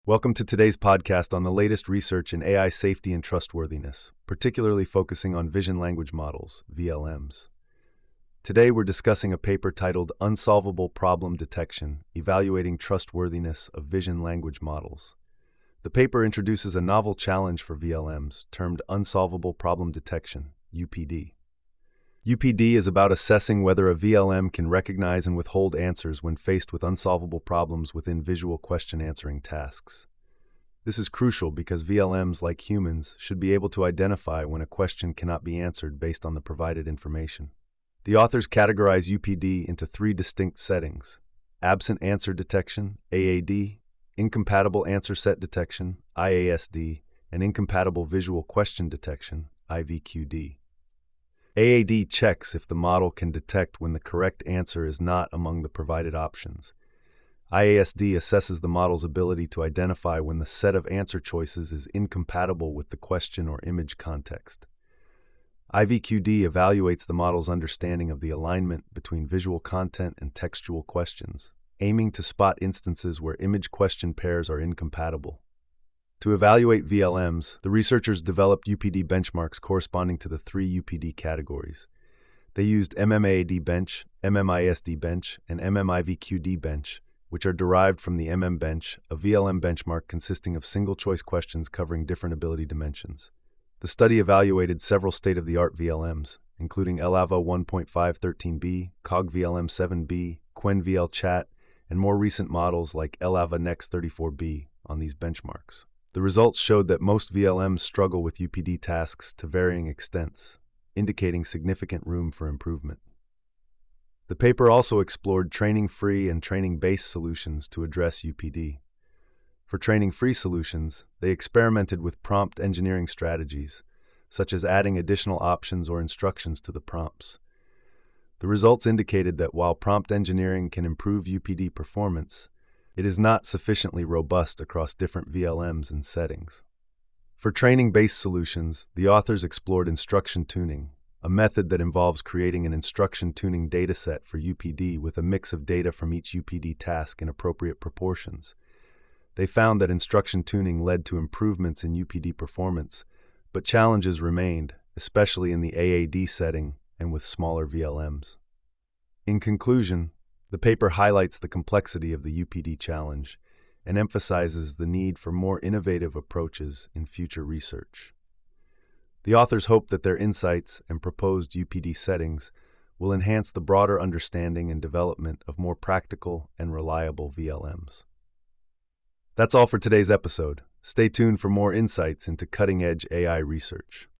Welcome to today's podcast on the latest research in AI safety and trustworthiness, particularly focusing on vision language models, VLMs. Today we're discussing a paper titled Unsolvable Problem Detection: Evaluating Trustworthiness of Vision Language Models. The paper introduces a novel challenge for VLMs termed Unsolvable Problem Detection, UPD. UPD is about assessing whether a VLM can recognize and withhold answers when faced with unsolvable problems within visual question answering tasks. This is crucial because VLMs, like humans, should be able to identify when a question cannot be answered based on the provided information. The authors categorize UPD into three distinct settings: absent answer detection, AAD, incompatible answer set detection, IASD, and incompatible visual question detection, IVQD. AAD checks if the model can detect when the correct answer is not among the provided options. IASD assesses the model's ability to identify when the set of answer choices is incompatible with the question or image context. IVQD evaluates the model's understanding of the alignment between visual content and textual questions, aiming to spot instances where image-question pairs are incompatible. To evaluate VLMs, the researchers developed UPD benchmarks corresponding to the three UPD categories. They used MMAAD bench, MMISD bench, and MMIVQD bench, which are derived from the MM-bench, a VLM benchmark consisting of single-choice questions covering different ability dimensions. The study evaluated several state-of-the-art VLMs, including ELAVA 1.513b, CogVLM 7b, QuenVL Chat, and more recent models like ELAVA Next 34b on these benchmarks. The results showed that most VLMs struggle with UPD tasks to varying extents, indicating significant room for improvement. The paper also explored training-free and training-based solutions to address UPD. For training-free solutions, they experimented with prompt engineering strategies, such as adding additional options or instructions to the prompts. The results indicated that while prompt engineering can improve UPD performance, it is not sufficiently robust across different VLMs and settings. For training-based solutions, the authors explored instruction tuning, a method that involves creating an instruction tuning dataset for UPD with a mix of data from each UPD task in appropriate proportions. They found that instruction tuning led to improvements in UPD performance, but challenges remained, especially in the AAD setting and with smaller VLMs. In conclusion, the paper highlights the complexity of the UPD challenge and emphasizes the need for more innovative approaches in future research. The authors hope that their insights and proposed UPD settings will enhance the broader understanding and development of more practical and reliable VLMs. That's all for today's episode. Stay tuned for more insights into cutting-edge AI research.